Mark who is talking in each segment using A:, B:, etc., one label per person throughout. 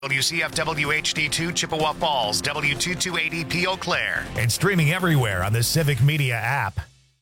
A: WCFWHD2 Chippewa Falls, W2280P Eau Claire.
B: And streaming everywhere on the Civic Media app.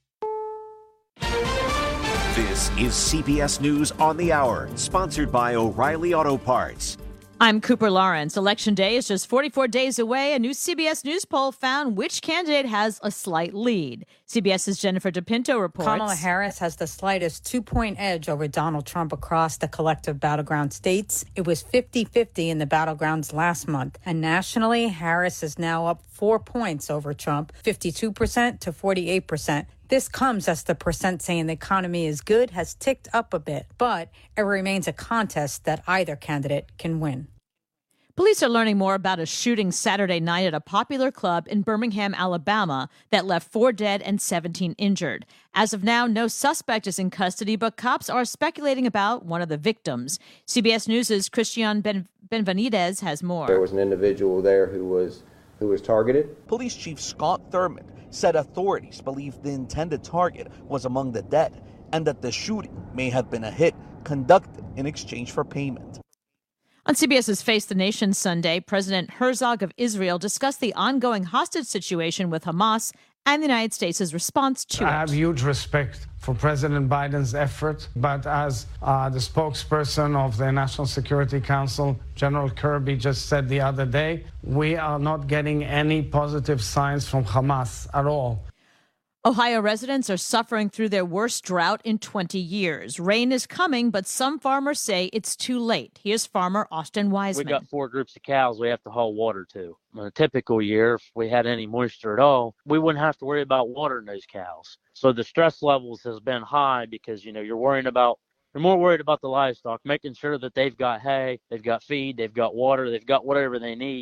C: This is CBS News on the Hour, sponsored by O'Reilly Auto Parts.
D: I'm Cooper Lawrence. Election day is just 44 days away. A new CBS News poll found which candidate has a slight lead. CBS's Jennifer DePinto reports.
E: Kamala Harris has the slightest 2-point edge over Donald Trump across the collective battleground states. It was 50-50 in the battlegrounds last month. And nationally, Harris is now up 4 points over Trump, 52% to 48%. This comes as the percent saying the economy is good has ticked up a bit, but it remains a contest that either candidate can win.
D: Police are learning more about a shooting Saturday night at a popular club in Birmingham, Alabama, that left 4 dead and 17 injured. As of now, no suspect is in custody, but cops are speculating about one of the victims. CBS News' Christian Benvenides has more.
F: There was an individual there who was targeted.
G: Police Chief Scott Thurman said authorities believe the intended target was among the dead and that the shooting may have been a hit conducted in exchange for payment.
D: On CBS's Face the Nation Sunday, President Herzog of Israel discussed the ongoing hostage situation with Hamas and the United States' response to it.
H: I have huge respect for President Biden's effort, but as the spokesperson of the National Security Council, General Kirby, just said the other day, we are not getting any positive signs from Hamas at all.
D: Ohio residents are suffering through their worst drought in 20 years. Rain is coming, but some farmers say it's too late. Here's farmer Austin Wiseman.
I: We got 4 groups of cows we have to haul water to. In a typical year, if we had any moisture at all, we wouldn't have to worry about watering those cows. So the stress levels has been high because, you're more worried about the livestock, making sure that they've got hay, they've got feed, they've got water, they've got whatever they need.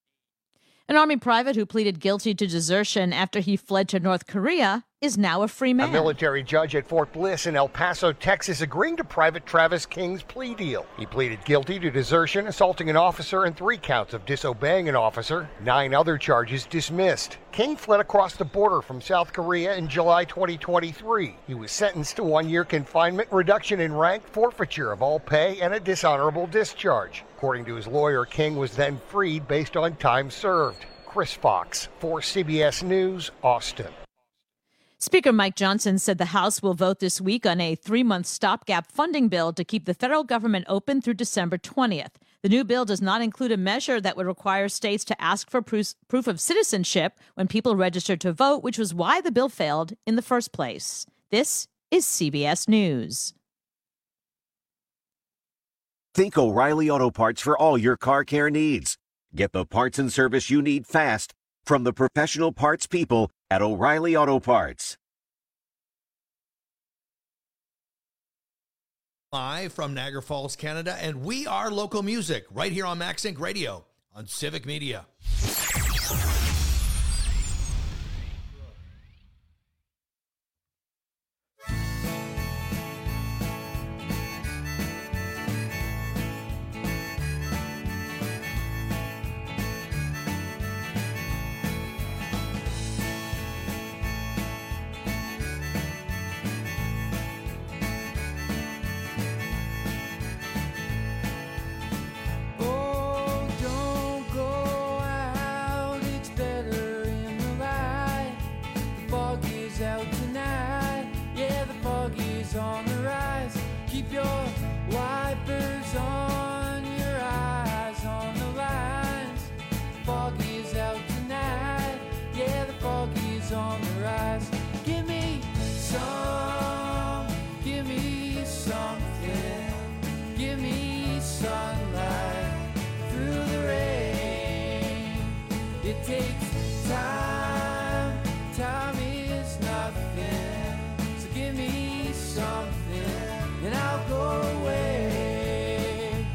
D: An Army private who pleaded guilty to desertion after he fled to North Korea is now a free man.
J: A military judge at Fort Bliss in El Paso, Texas, agreeing to Private Travis King's plea deal. He pleaded guilty to desertion, assaulting an officer, and 3 counts of disobeying an officer. 9 other charges dismissed. King fled across the border from South Korea in July 2023. He was sentenced to 1-year confinement, reduction in rank, forfeiture of all pay, and a dishonorable discharge. According to his lawyer, King was then freed based on time served. Chris Fox for CBS News, Austin.
D: Speaker Mike Johnson said the House will vote this week on a 3-month stopgap funding bill to keep the federal government open through December 20th. The new bill does not include a measure that would require states to ask for proof of citizenship when people register to vote, which was why the bill failed in the first place. This is CBS News.
C: Think O'Reilly Auto Parts for all your car care needs. Get the parts and service you need fast from the professional parts people at O'Reilly Auto Parts.
K: Live from Niagara Falls, Canada, and we are local music right here on Max Inc. Radio on Civic Media.
L: On the rise, keep your wipers on, your eyes on the lines. Fog is out tonight, yeah, the fog is on the rise. Give me something, give me sunlight through the rain. It takes time, time is nothing, so give me something and I'll go away.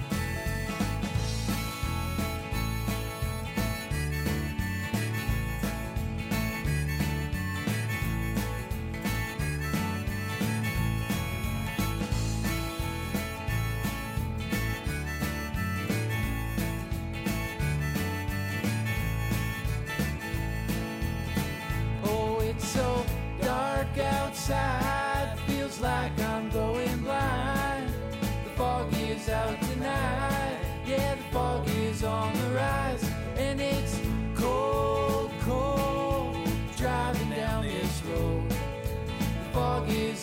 L: Oh, it's so dark outside, feels like I'm going blind. The fog is out tonight, yeah, the fog is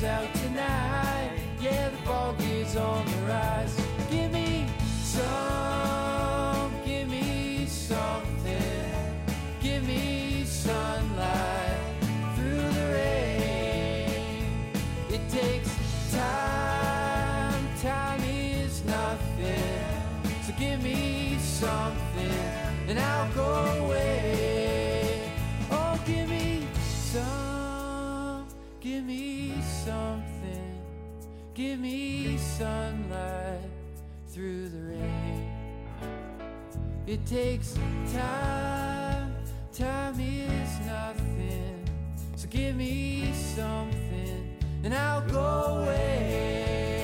L: out tonight. Yeah, the fog is on the rise. Give me something. Give me sunlight through the rain. It takes time. Time is nothing. So give me something and I'll go away. Oh, give me some. Give me something. Give me sunlight through the rain. It takes time. Time is nothing. So give me something and I'll go away.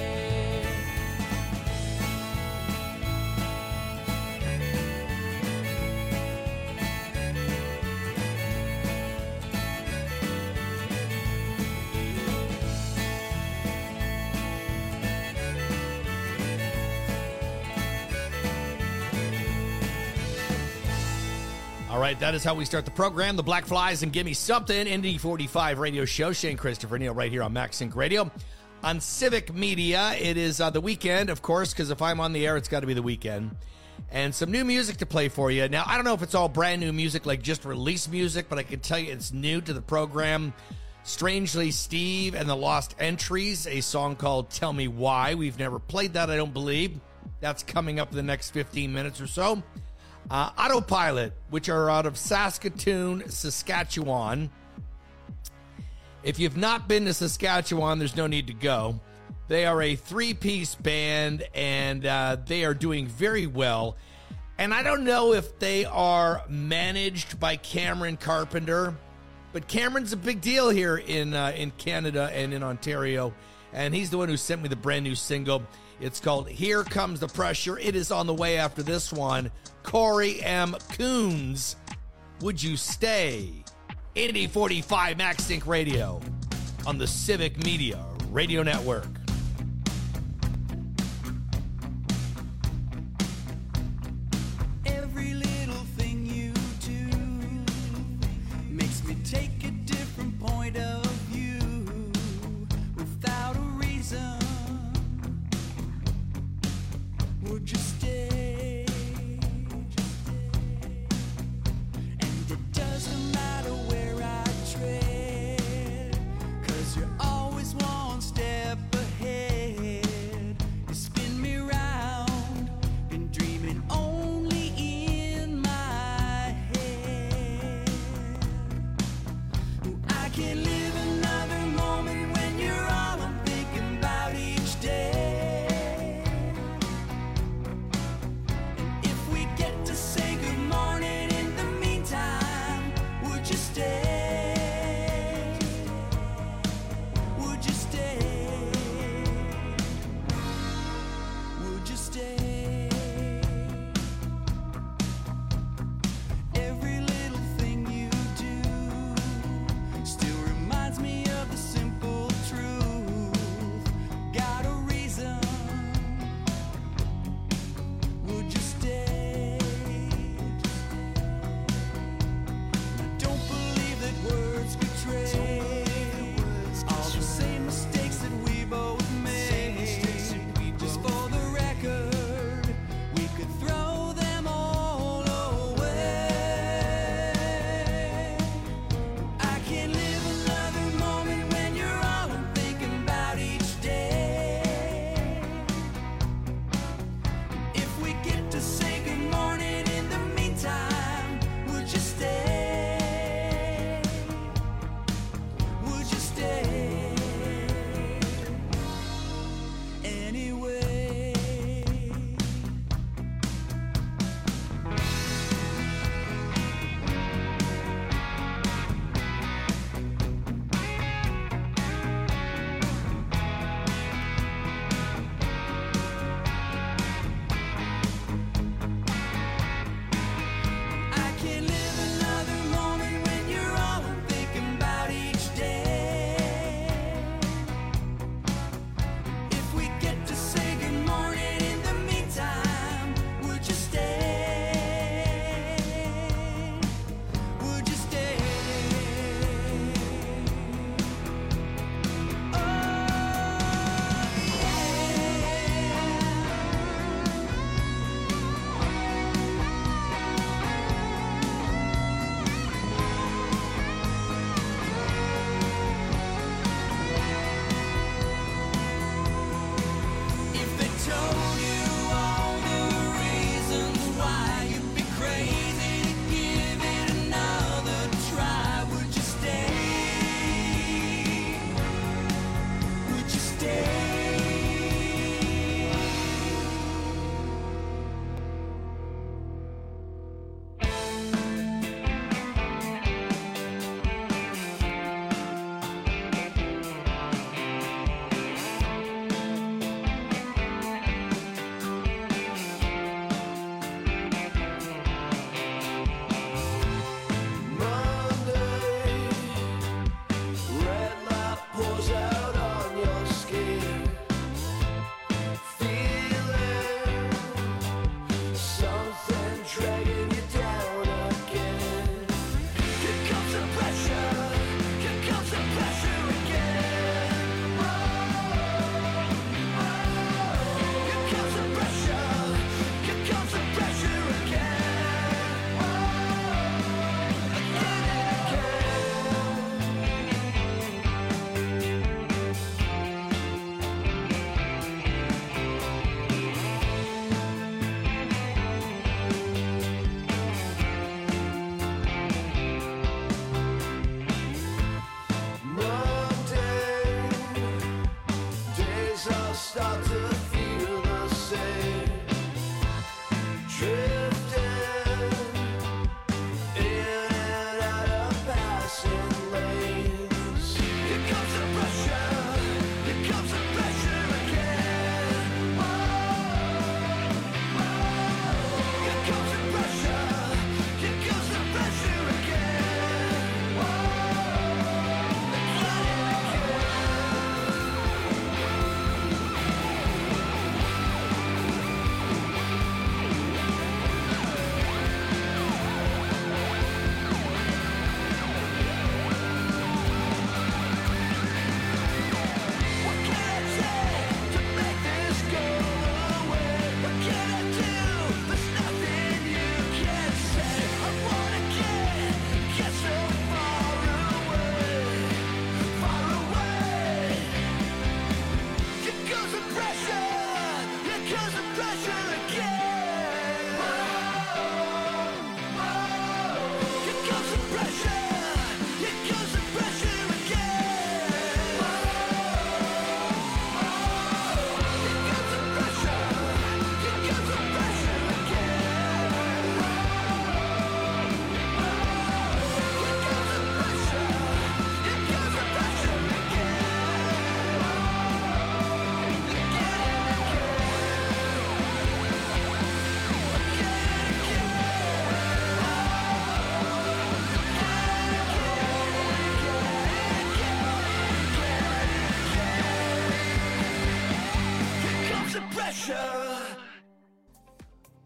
K: All right, that is how we start the program. The Black Flies and Gimme Something, Indy 45 radio show. Shane Christopher Neal right here on MaxSync Radio. On Civic Media, it is the weekend, of course, because if I'm on the air, it's got to be the weekend. And some new music to play for you. Now, I don't know if it's all brand new music, like just released music, but I can tell you it's new to the program. Strangely Steve and the Lost Entries, a song called Tell Me Why. We've never played that, I don't believe. That's coming up in the next 15 minutes or so. Autopilot, which are out of Saskatoon, Saskatchewan. If you've not been to Saskatchewan, there's no need to go. They are a three-piece band, and they are doing very well. And I don't know if they are managed by Cameron Carpenter, but Cameron's a big deal here in Canada and in Ontario, and he's the one who sent me the brand new single. It's called Here Comes the Pressure. It is on the way after this one. Corey M. Coons, Would You Stay? 8045 MaxSync Radio on the Civic Media Radio Network.
L: Every little thing you do makes me take a different point of view without a reason. Would you stay? And it doesn't matter where I tread, 'cause you're always one step ahead.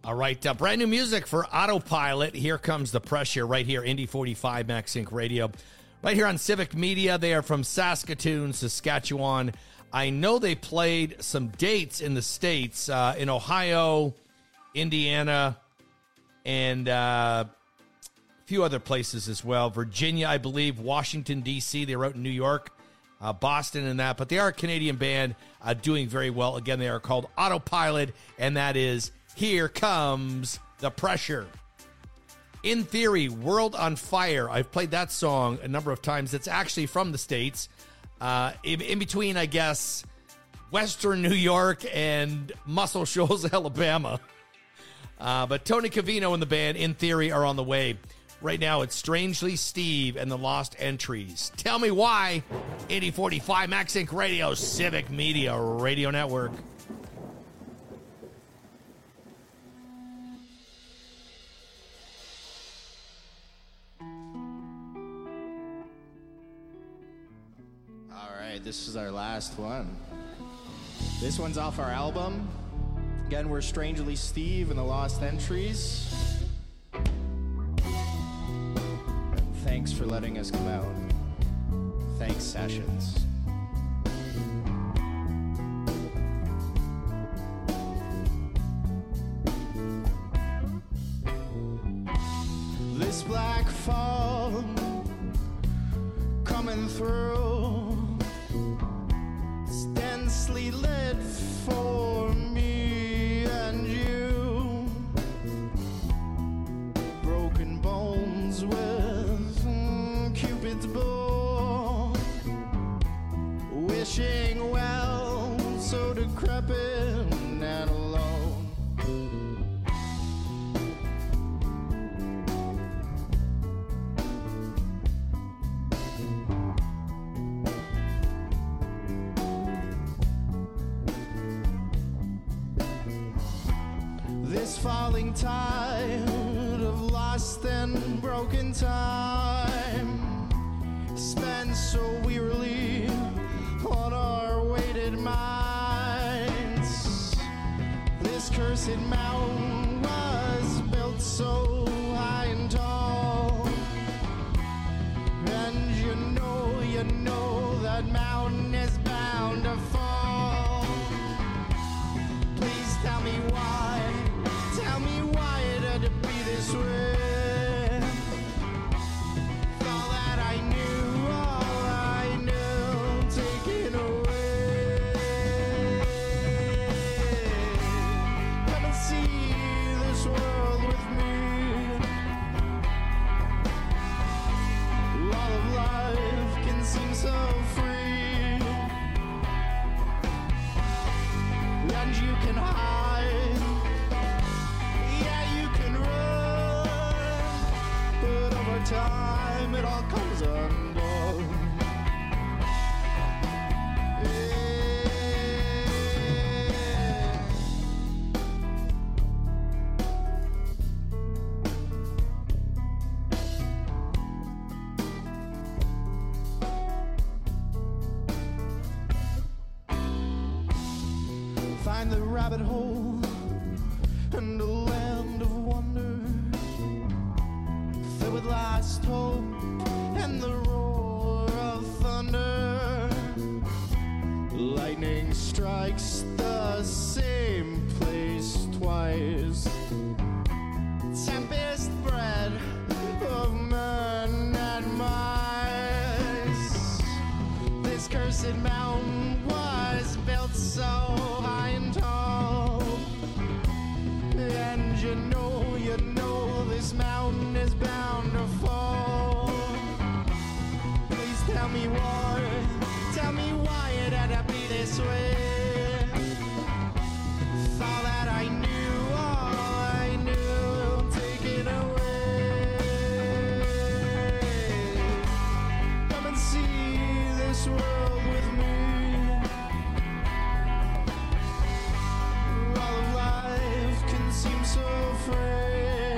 K: All right, brand new music for Autopilot. Here Comes the Pressure right here, Indy 45 Max Inc. Radio. Right here on Civic Media. They are from Saskatoon, Saskatchewan. I know they played some dates in the States, in Ohio, Indiana, and a few other places as well. Virginia, I believe, Washington, D.C. They wrote in New York, Boston and that. But they are a Canadian band doing very well. Again, they are called Autopilot, and that is Here Comes the Pressure. In Theory, World on Fire. I've played that song a number of times. It's actually from the States. In between, I guess, Western New York and Muscle Shoals, Alabama. But Tony Cavino and the band, In Theory, are on the way. Right now, it's Strangely Steve and the Lost Entries. Tell me why. 8045 Max Inc. Radio, Civic Media Radio Network.
M: This is our last one. This one's off our album. Again, we're Strangely Steve and the Lost Entries. And thanks for letting us come out. Thanks, Sessions. This black fog coming through, densely lit for me and you. Broken bones with Cupid's bow, wishing well, so decrepit and alone. This falling tide of lost and broken time, spent so wearily on our weighted minds. This cursed mountain was built so high and tall, and you know that mountain is bound to fall. Please tell me why. Tell me why it had to be this way. All that I knew, taken away. Come and see this world with me. All of life can seem so free, and you can hide. Time it all comes undone. Find the rabbit hole and a land of wonder, filled with last hope and the roar of thunder. Lightning strikes the same place twice. Tempest bred of men and mice. This cursed mountain was built so high and tall, and you know this mountain is bound to fall. Please tell me why it had to be this way. All that I knew, taken away. Come and see this world with me. All of life can seem so frail,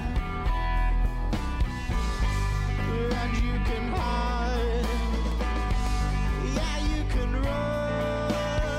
M: and you can hide. Yeah, you can run,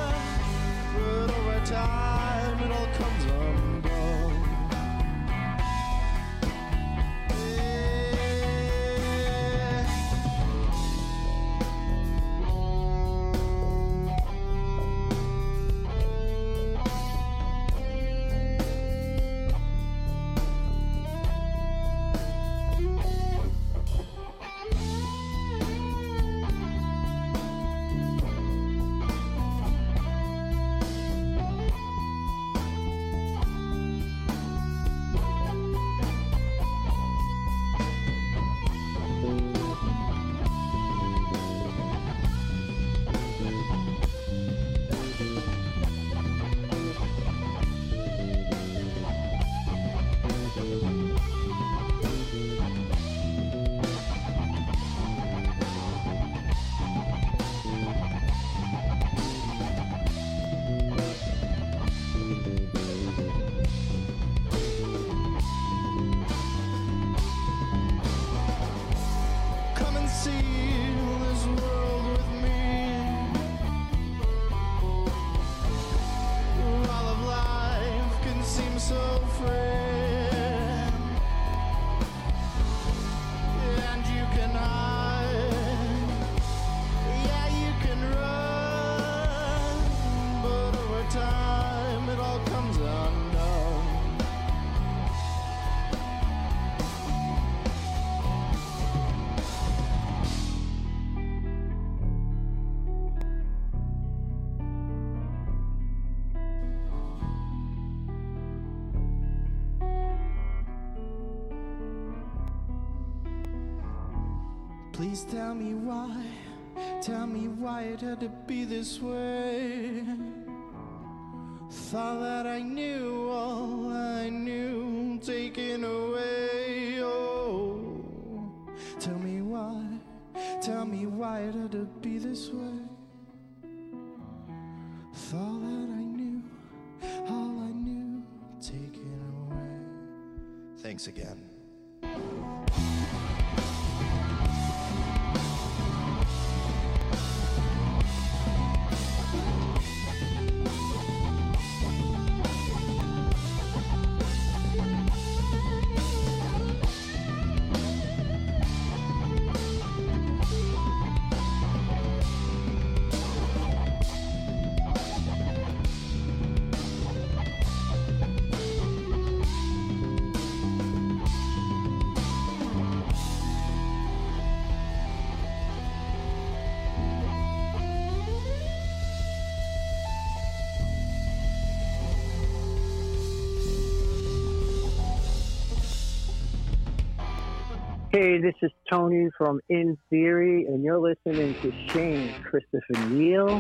M: Please tell me why it had to be this way. Thought that I knew all I knew, taken away. Oh, tell me why it had to be this way. Thought that I knew all I knew, taken away. Thanks again.
N: Hey, this is Tony from In Theory, and you're listening to Shane Christopher Neal.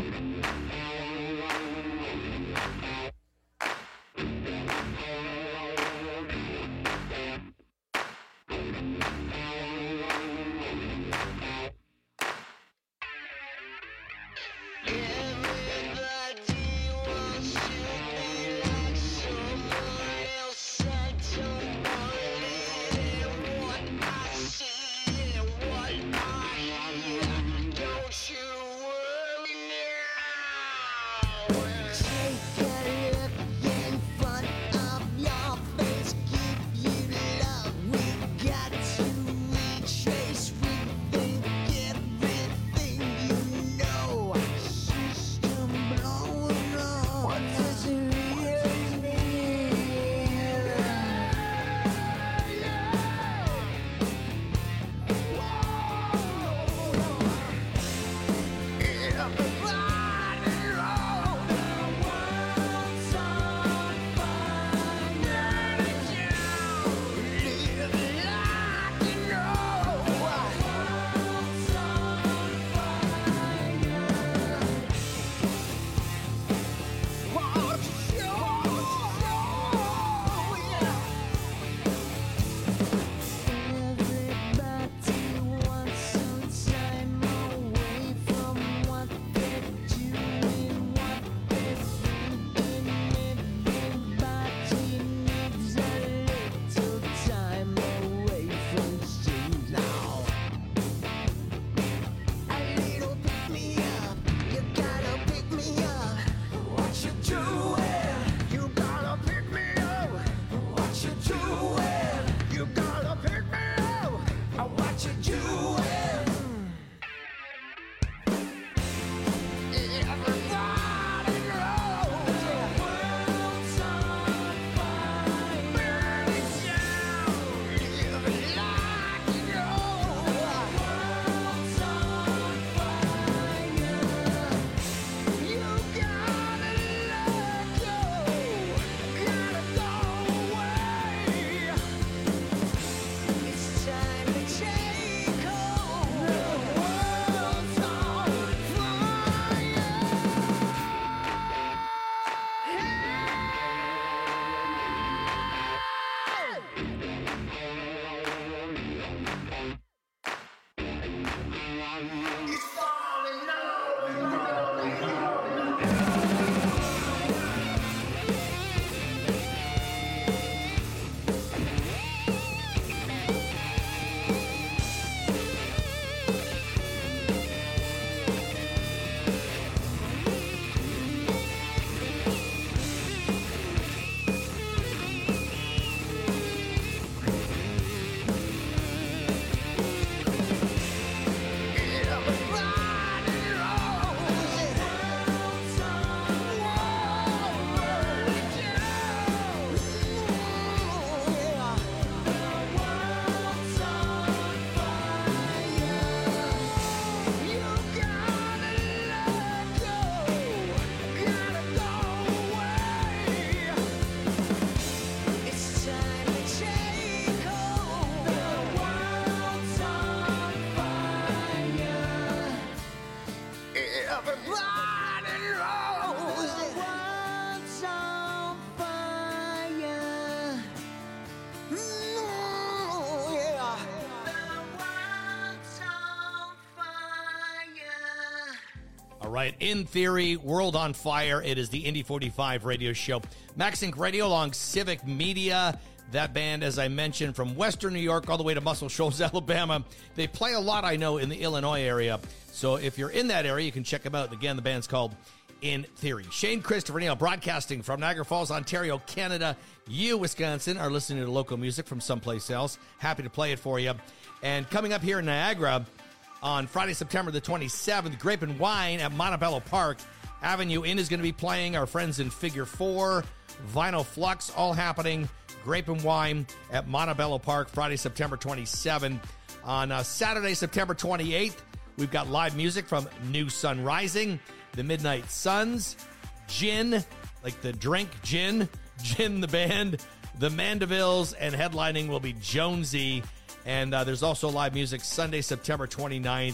K: right. In Theory, World on Fire. It is the Indy 45 radio show. Max Inc. Radio along Civic Media. That band, as I mentioned, from Western New York all the way to Muscle Shoals, Alabama. They play a lot, I know, in the Illinois area. So if you're in that area, you can check them out. Again, the band's called In Theory. Shane Christopher Neal broadcasting from Niagara Falls, Ontario, Canada. You, Wisconsin, are listening to local music from someplace else. Happy to play it for you. And coming up here in Niagara on Friday, September the 27th, Grape and Wine at Montebello Park. Avenue Inn is going to be playing. Our friends in Figure 4, Vinyl Flux, all happening. Grape and Wine at Montebello Park, Friday, September 27th. On Saturday, September 28th, we've got live music from New Sun Rising, the Midnight Suns, Gin, like the drink, Gin the band, the Mandevilles, and headlining will be Jonesy. And there's also live music Sunday, September 29th,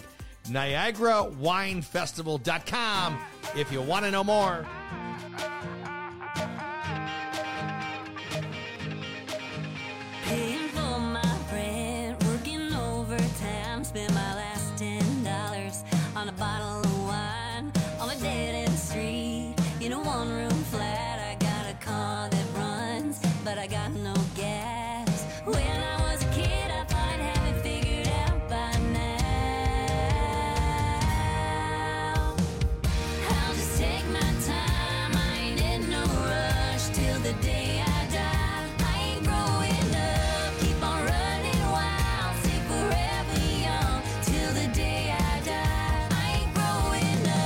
K: NiagaraWineFestival.com if you want to know more.
O: Paying for my rent, working overtime, spend my last $10 on a bottle of wine on a dead-end street in a one-room flat. I got a car that runs, but I got no gas. When I was a kid, I thought I'd have it figured out by now. I'll just take my time, I ain't in no rush till the day I die. I ain't growing up, keep on running wild, stay forever young till the day I die. I ain't growing up,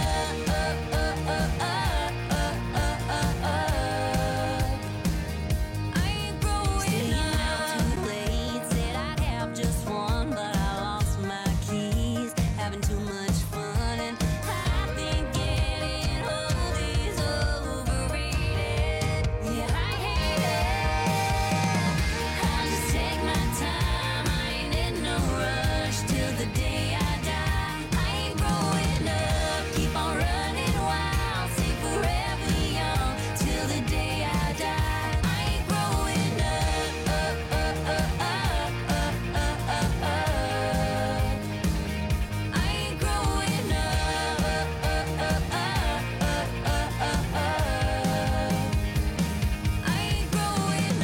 O: I ain't growing up. Too late, said I'd have just one, but I lost my keys, having too much fun, and I think getting old is overrated. Yeah, I hate it. I'll just take my time, I ain't in no rush till the day I die. I ain't growing up, keep on running wild, stay forever young till the day I die. I ain't growing up, I ain't growing up, I ain't growing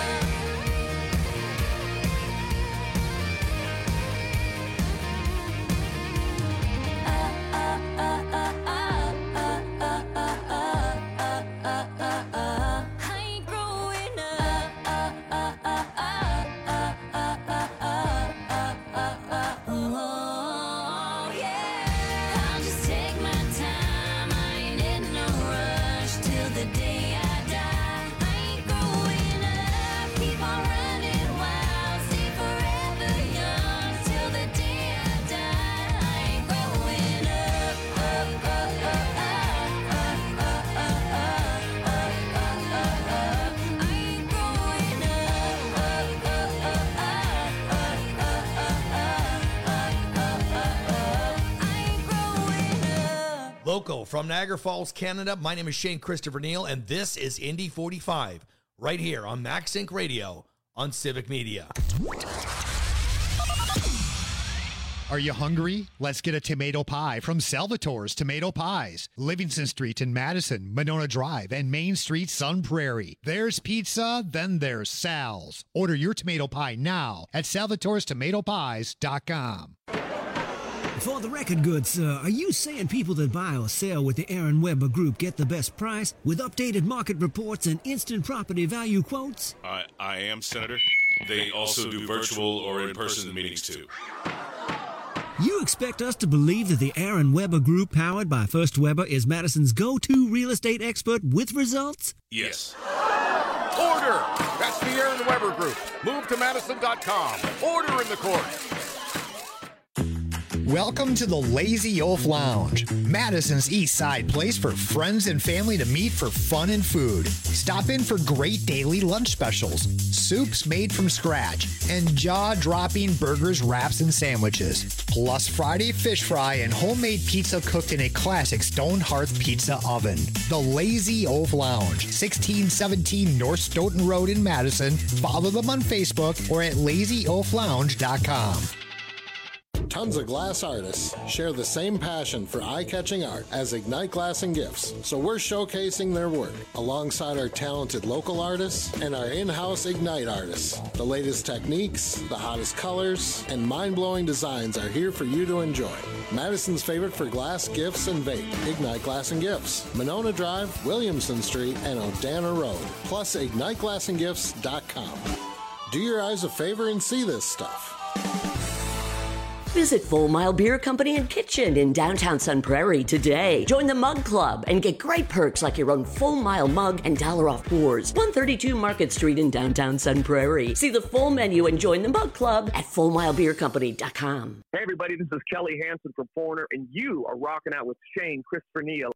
O: I ain't growing oh, yeah. I'll just take my time, I ain't in no rush till the day I die. I ain't growing up, keep on running wild, stay forever young till the day I die. I ain't growing up, I ain't growing up,
K: Local from Niagara Falls, Canada. My name is Shane Christopher Neal, and this is Indy 45 right here on Max Inc. Radio on Civic Media.
P: Are you hungry? Let's get a tomato pie from Salvatore's Tomato Pies. Livingston Street in Madison, Monona Drive, and Main Street, Sun Prairie. There's pizza, then there's Sal's. Order your tomato pie now at salvatorestomatopies.com.
Q: For the record, good sir, are you saying people that buy or sell with the Aaron Weber Group get the best price with updated market reports and instant property value quotes?
R: I am, Senator. They also do virtual or in-person meetings, too.
Q: You expect us to believe that the Aaron Weber Group, powered by First Weber, is Madison's go-to real estate expert with results?
R: Yes.
S: Order! That's the Aaron Weber Group. Move to Madison.com. Order in the court.
P: Welcome to the Lazy Oaf Lounge, Madison's East Side place for friends and family to meet for fun and food. Stop in for great daily lunch specials, soups made from scratch, and jaw-dropping burgers, wraps, and sandwiches. Plus Friday fish fry and homemade pizza cooked in a classic stone hearth pizza oven. The Lazy Oaf Lounge, 1617 North Stoughton Road in Madison. Follow them on Facebook or at lazyoaflounge.com.
T: Tons of glass artists share the same passion for eye-catching art as Ignite Glass and Gifts, so we're showcasing their work alongside our talented local artists and our in-house Ignite artists. The latest techniques, the hottest colors, and mind-blowing designs are here for you to enjoy. Madison's favorite for glass, gifts, and vape, Ignite Glass and Gifts. Monona Drive, Williamson Street, and Odana Road. Plus, IgniteGlassandGifts.com. Do your eyes a favor and see this stuff.
U: Visit Full Mile Beer Company and Kitchen in downtown Sun Prairie today. Join the Mug Club and get great perks like your own Full Mile mug and $1 off pours. 132 Market Street in downtown Sun Prairie. See the full menu and join the Mug Club at FullMileBeerCompany.com.
V: Hey everybody, this is Kelly Hansen from Foreigner, and you are rocking out with Shane Christopher Neal.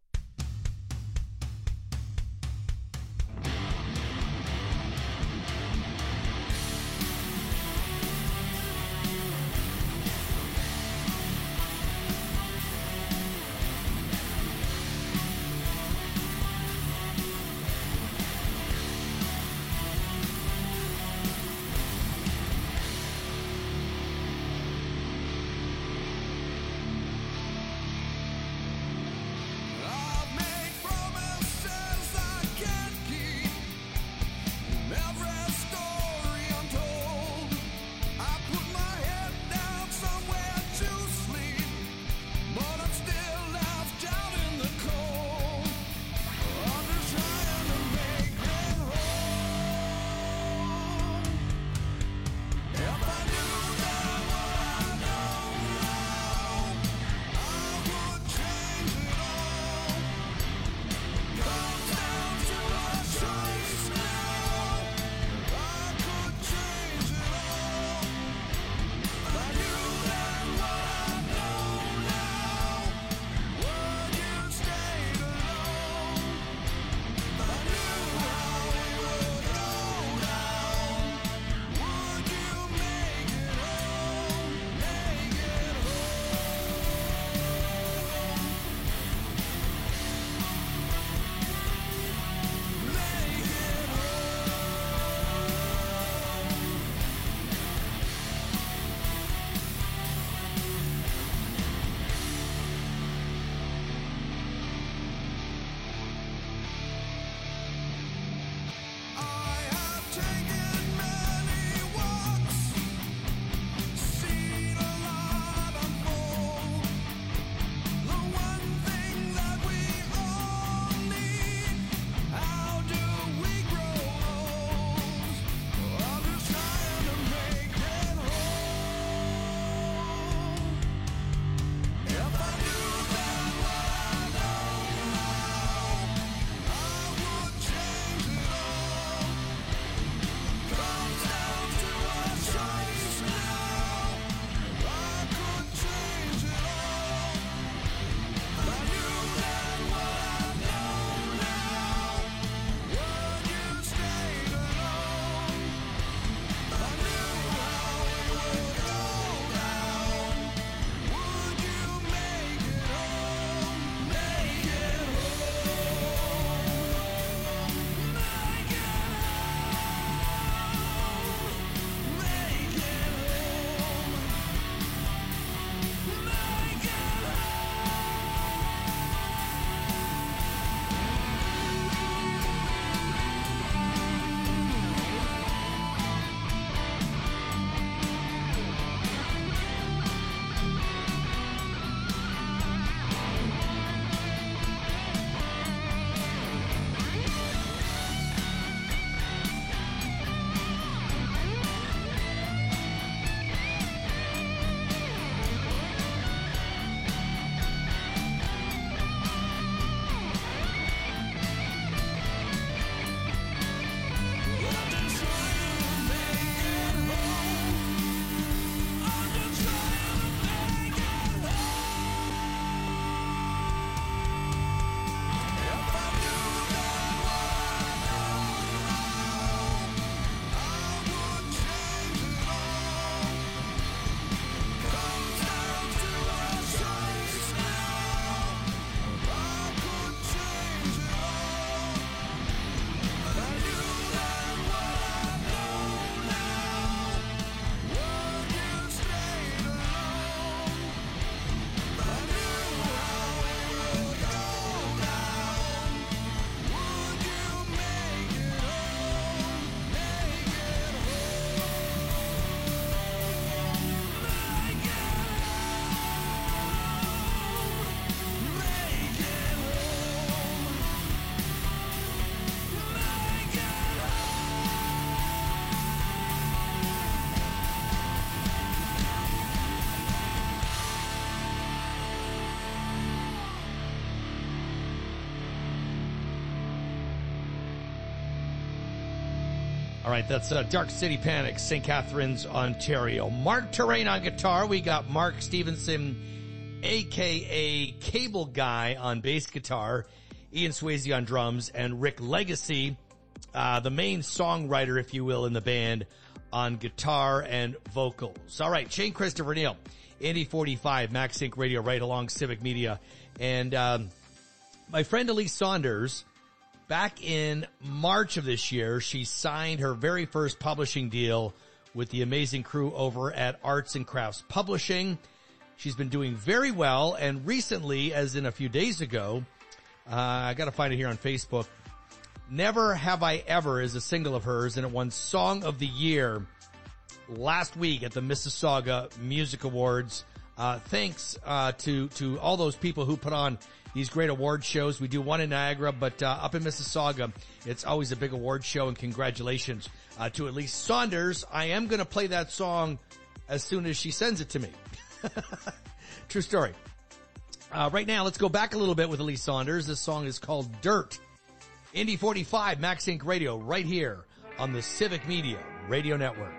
K: All right, that's Dark City Panic, St. Catharines, Ontario. Mark Terrain on guitar. We got Mark Stevenson, a.k.a. Cable Guy, on bass guitar. Ian Swayze on drums. And Rick Legacy, the main songwriter, if you will, in the band, on guitar and vocals. All right, Shane Christopher Neal, Indy 45, Max Inc. Radio, right along Civic Media. And my friend Elise Saunders, back in March of this year, she signed her very first publishing deal with the amazing crew over at Arts and Crafts Publishing. She's been doing very well, and recently, as in a few days ago, I got to find it here on Facebook, Never Have I Ever is a single of hers, and it won Song of the Year last week at the Mississauga Music Awards. Thanks to all those people who put on these great award shows. We do one in Niagara, but up in Mississauga, it's always a big award show, and congratulations to Elise Saunders. I am going to play that song as soon as she sends it to me. True story. Right now, let's go back a little bit with Elise Saunders. This song is called Dirt. Indy 45, Max Inc. Radio, right here on the Civic Media Radio Network.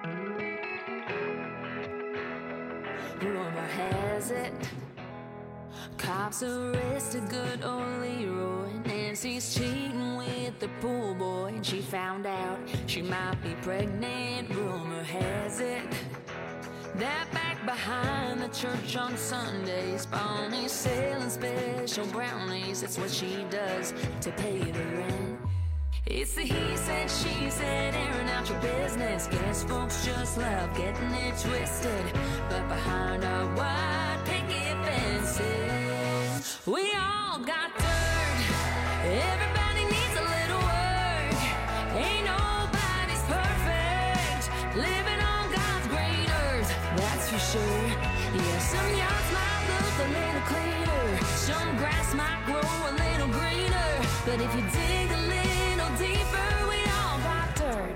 A: Rumor has it, cops arrested good old Leroy. Nancy's cheating with the pool boy, and she found out she might be pregnant. Rumor has it that back behind the church on Sundays, Bonnie's selling special brownies. That's what she does to pay the rent. It's the he said, she said, airing out your business. Guess folks just love getting it twisted. But behind our white picket fences, we all got dirt. Everybody needs a little work. Ain't nobody's perfect. Living on God's green earth, that's for sure. Yeah, some yards might look a little cleaner. Some grass might grow a little greener. But if you dig a little deeper, we all got dirt.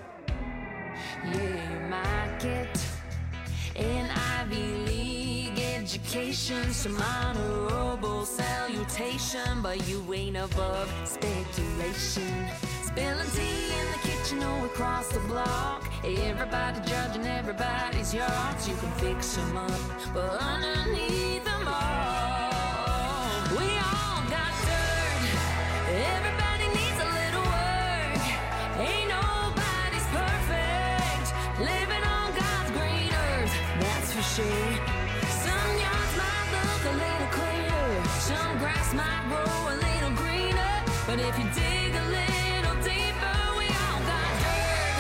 A: Yeah, you might get an Ivy League education, some honorable salutation, but you ain't above speculation. Spilling tea in the kitchen or across the block. Everybody judging everybody's yards. You can fix them up, but underneath them all, we all got dirt. Everybody needs a little work. Ain't nobody's perfect. Living on God's green earth, that's for sure. Some yards might look a little cleaner. Some grass might grow a little greener. But if you dig a little deeper, we all got dirt.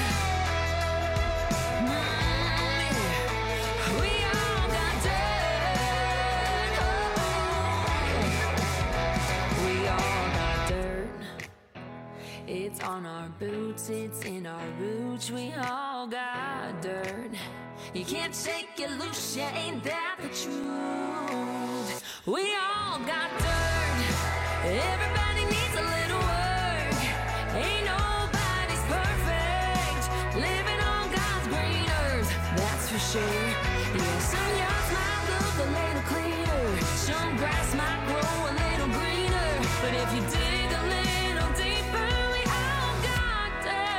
A: We all got dirt. We all got dirt. It's on our boots, it's in our roots. We all got dirt. You can't shake it loose, yeah, ain't that the truth? We all got dirt. Everybody needs a little work. Ain't nobody's perfect. Living on God's green earth, that's for sure. Yeah, some yards might look a little cleaner. Some grass might grow a little greener. But if you dig a little deeper, we all got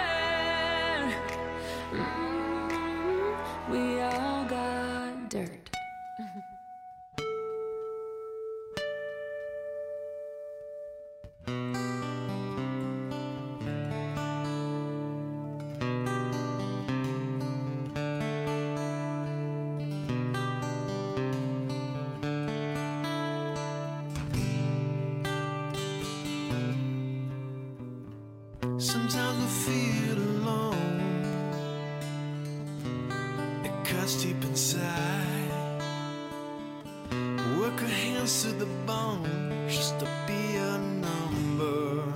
A: dirt. We all got dirt.
M: Sometimes I feel alone. It cuts deep inside. Work our hands to the bone just to be a number.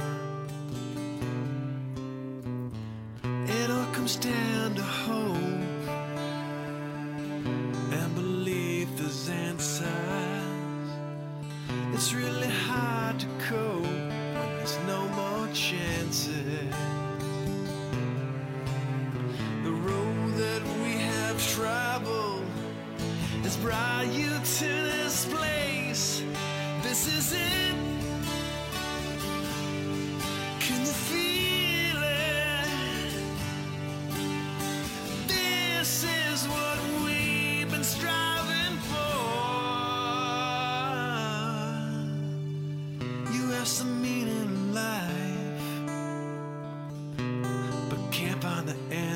M: It all comes down to hope and belief there's answers. It's really hard to cope when there's no more chances. The road that we have traveled has brought you to this place. This is it. Can you feel it?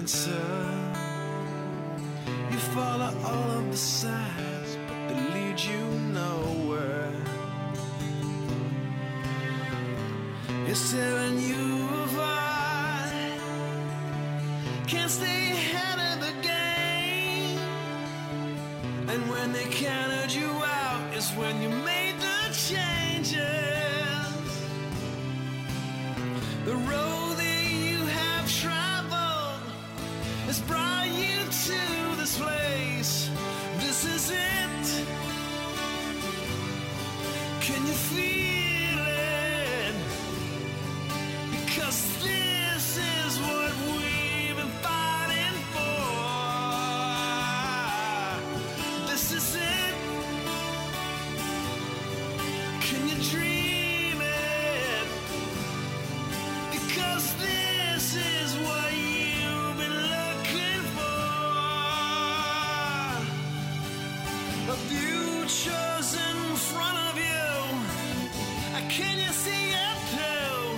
B: answer. You follow all of the signs, but they lead you nowhere. It's tearing you apart. Can't stay ahead of the game. And when they counted you out, is when you made the changes. The road that you have traveled has brought you to this place. This is it. Can you feel it? Because this is what we've been fighting for. This is it. Can you dream it? Because this is what you've been looking for. A future's in front of you. Can you see it too?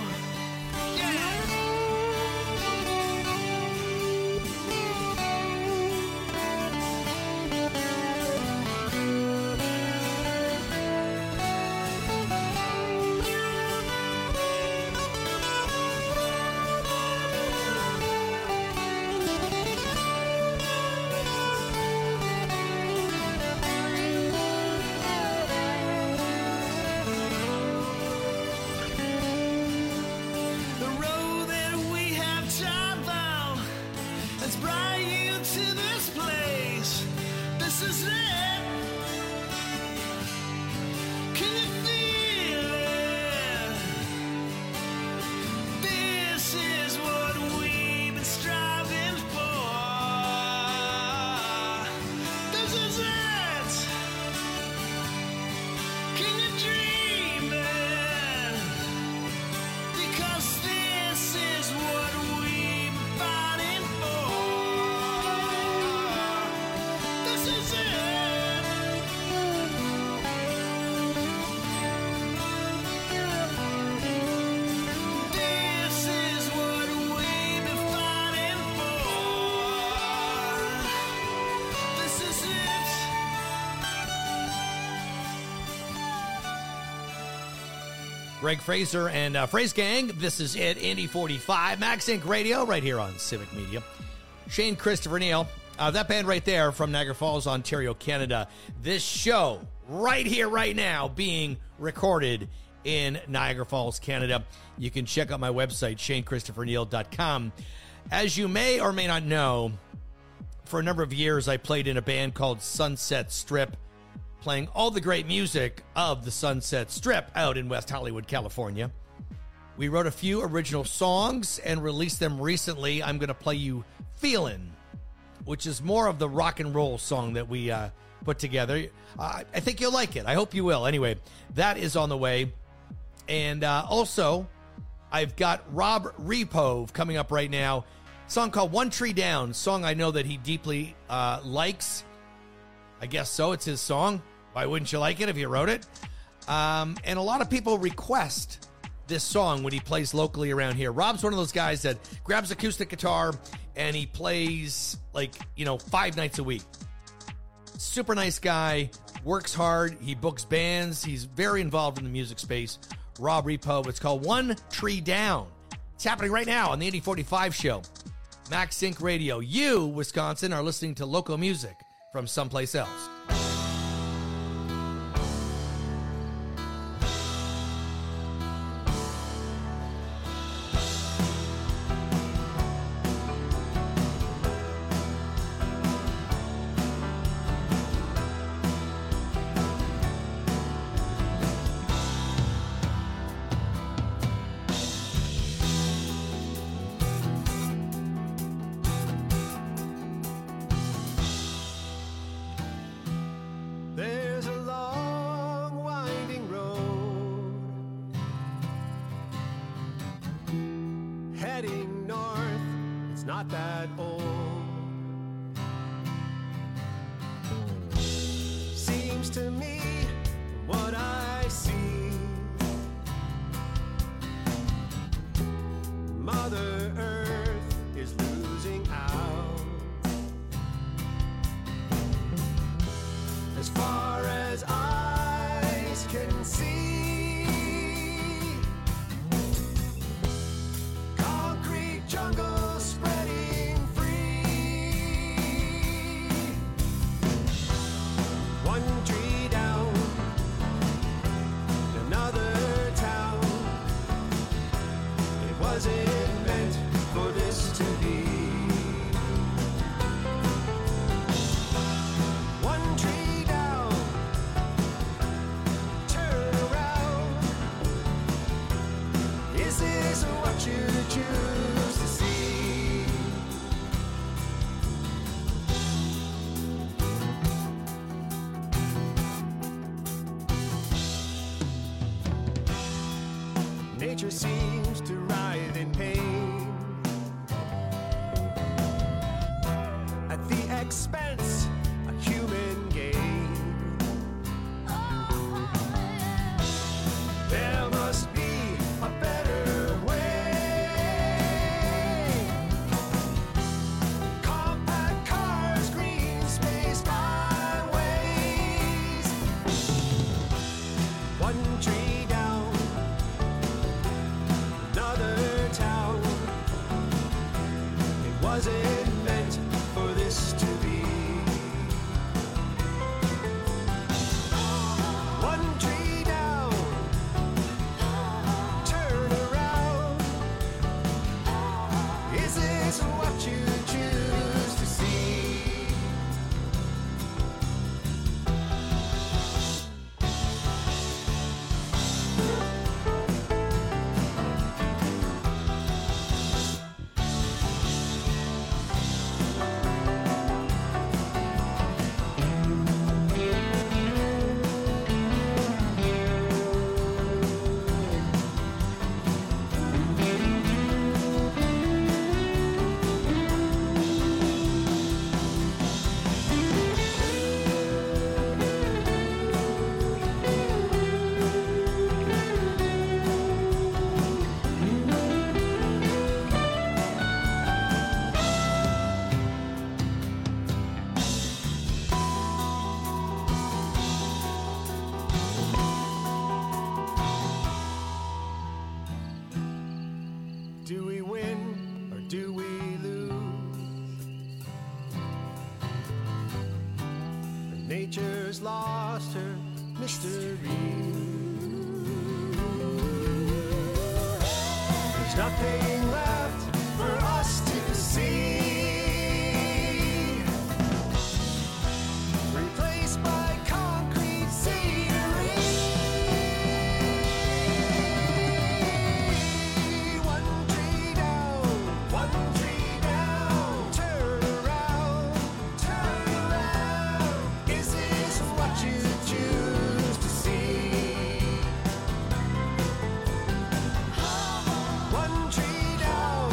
K: Greg Fraser and Phrase Gang. This is it, Indy 45, Max Inc. Radio, right here on Civic Media. Shane Christopher Neal, that band right there from Niagara Falls, Ontario, Canada. This show right here, right now, being recorded in Niagara Falls, Canada. You can check out my website, ShaneChristopherNeal.com. As you may or may not know, for a number of years, I played in a band called Sunset Strip, playing all the great music of the Sunset Strip out in West Hollywood, California. We wrote a few original songs and released them recently. I'm going to play you Feelin', which is more of the rock and roll song that we put together. I think you'll like it. I hope you will. Anyway, that is on the way. And also, I've got Rob Repove coming up right now. A song called One Tree Down, song I know that he deeply likes. I guess so. It's his song. Why wouldn't you like it if he wrote it? And a lot of people request this song when he plays locally around here. Rob's one of those guys that grabs acoustic guitar and he plays 5 nights a week. Super nice guy, works hard. He books bands. He's very involved in the music space. Rob Repove. It's called One Tree Down. It's happening right now on the Indy 45 show. Max Inc. Radio. You, Wisconsin, are listening to local music from someplace else.
M: Mother Earth is losing out. as far as eyes can see. Concrete jungle spreading free. One tree down, another town. It wasn't meant for this to be. One tree down, turn around. Is this what you choose to see? Nature seems to writhe in pain at the expense of human gain. There must be a better way. Compact cars, green space byways. One tree down, another town. It wasn't meant for this to be. One tree down, turn around. Is this what you choose to see? Do we win or do we lose? Nature's lost her mystery. There's nothing left for us to see. Replaced by concrete scenery. One tree down, turn around, turn around. Is this what you choose to see? One tree down,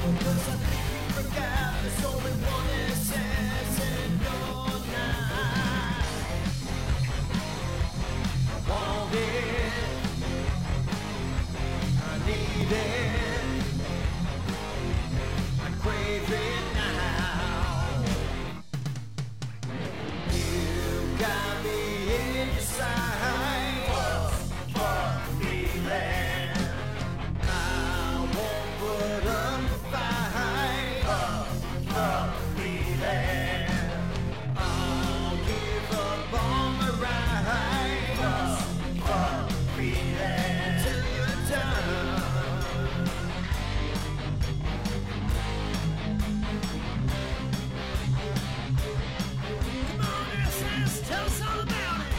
B: 'Cause I think you forgot there's only one essence in your life. I want it, I need it, I crave it now. You got me in your sight, feeling. I won't put up a fight, feeling. I'll give up on the ride, feeling. Till you're done. Come on, SS, tell us all about it.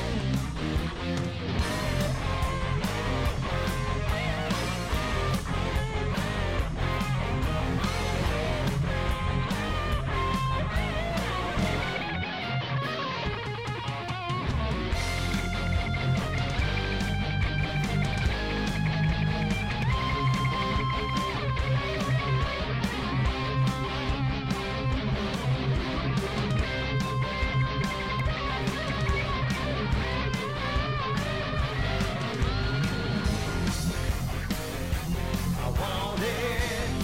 B: I want it,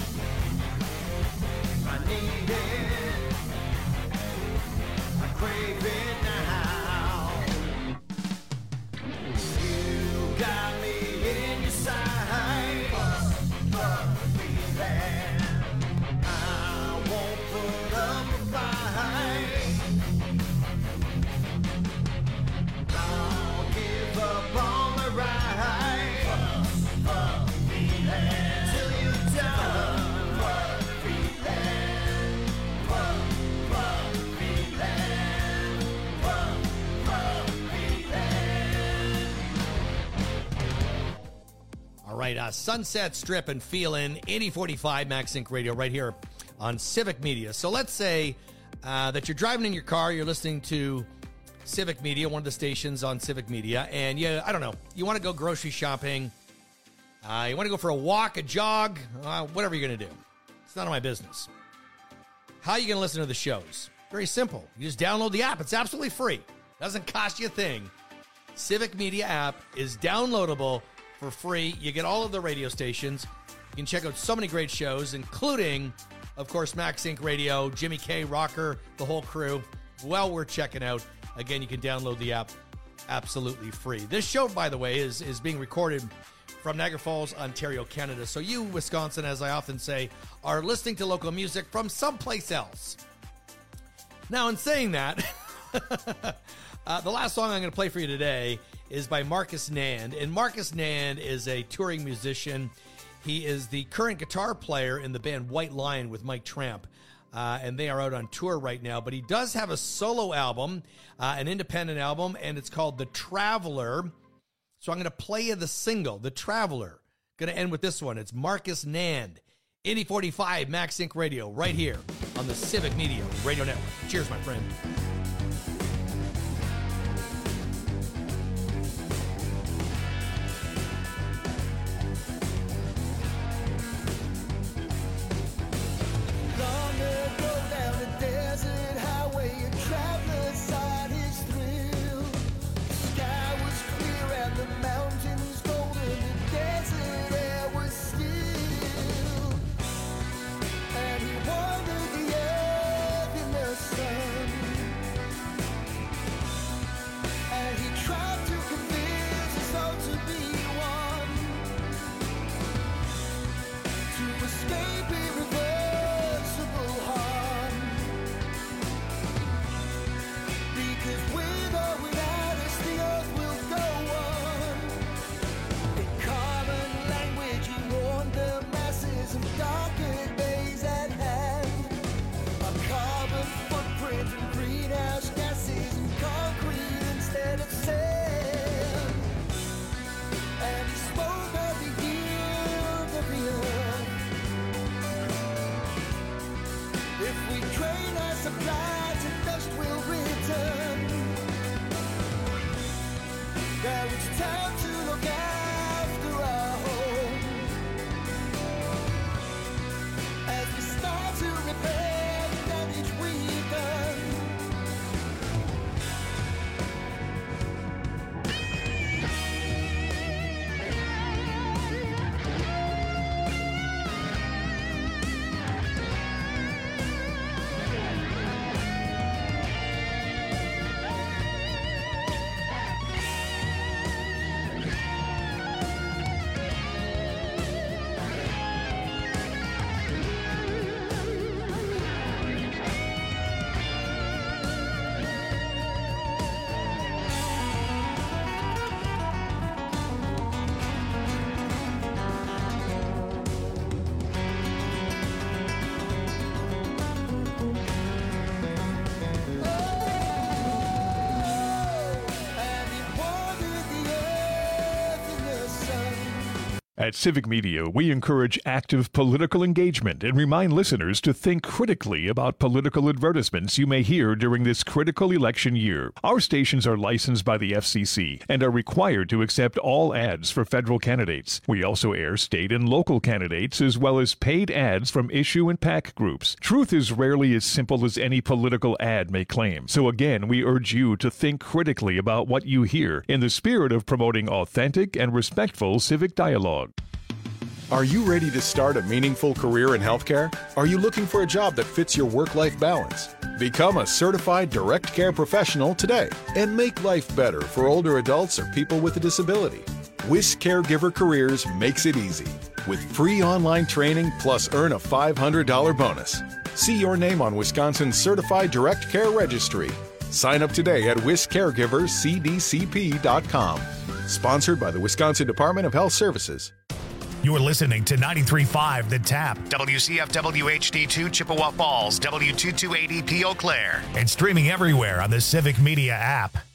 B: I need it, I crave it now. You got me in your sight, feeling. I won't put up a fight. I'll give up on the ride, feeling. Till you're done, feeling.
K: All right, Sunset Strip and Feelin', 8045 Max Inc. Radio right here on Civic Media. So let's say that you're driving in your car, you're listening to Civic Media, one of the stations on Civic Media, and I don't know, you want to go grocery shopping, you want to go for a walk, a jog, whatever you're going to do. It's none of my business. How are you going to listen to the shows? Very simple. You just download the app. It's absolutely free. Doesn't cost you a thing. Civic Media app is downloadable for free. You get all of the radio stations. You can check out so many great shows, including, of course, Max Inc. Radio, Jimmy K, Rocker, the whole crew. Well worth checking out. Again, you can download the app absolutely free. This show, by the way, is being recorded from Niagara Falls, Ontario, Canada. So you, Wisconsin, as I often say, are listening to local music from someplace else. Now, in saying that, the last song I'm going to play for you today is by Marcus Nand. And Marcus Nand is a touring musician. He is the current guitar player in the band White Lion with Mike Tramp. And they are out on tour right now. But he does have a solo album, an independent album, and it's called The Traveler. So I'm going to play you the single, The Traveler. Going to end with this one. It's Marcus Nand, 8045 Max Inc. Radio, right here on the Civic Media Radio Network. Cheers, my friend.
B: Long ago down a desert highway, a traveler sought his thrill. The sky was clear and the mountains golden, the desert air was still. And he wandered the earth in the sun. And he tried to convince his soul to be one. To escape irreversible harm. Because with or without us, the earth will go on. In common language, he warned the masses of darker days at hand. A carbon footprint and greenhouse gases and concrete instead of sand. And he spoke of the yield of the earth. If we drain our supply to dust, we'll return. Now it's time to look after our home. As
E: At Civic Media, we encourage active political engagement and remind listeners to think critically about political advertisements you may hear during this critical election year. Our stations are licensed by the FCC and are required to accept all ads for federal candidates. We also air state and local candidates as well as paid ads from issue and PAC groups. Truth is rarely as simple as any political ad may claim. So again, we urge you to think critically about what you hear in the spirit of promoting authentic and respectful civic dialogue.
F: Are you ready to start a meaningful career in healthcare? Are you looking for a job that fits your work-life balance? Become a certified direct care professional today and make life better for older adults or people with a disability. WIS Caregiver Careers makes it easy with free online training plus earn a $500 bonus. See your name on Wisconsin's Certified Direct Care Registry. Sign up today at wiscaregivercdcp.com. Sponsored by the Wisconsin Department of Health Services.
P: You're listening to 93.5 The Tap, WCFW HD2 Chippewa Falls, W228EP Eau Claire, and streaming everywhere on the Civic Media app.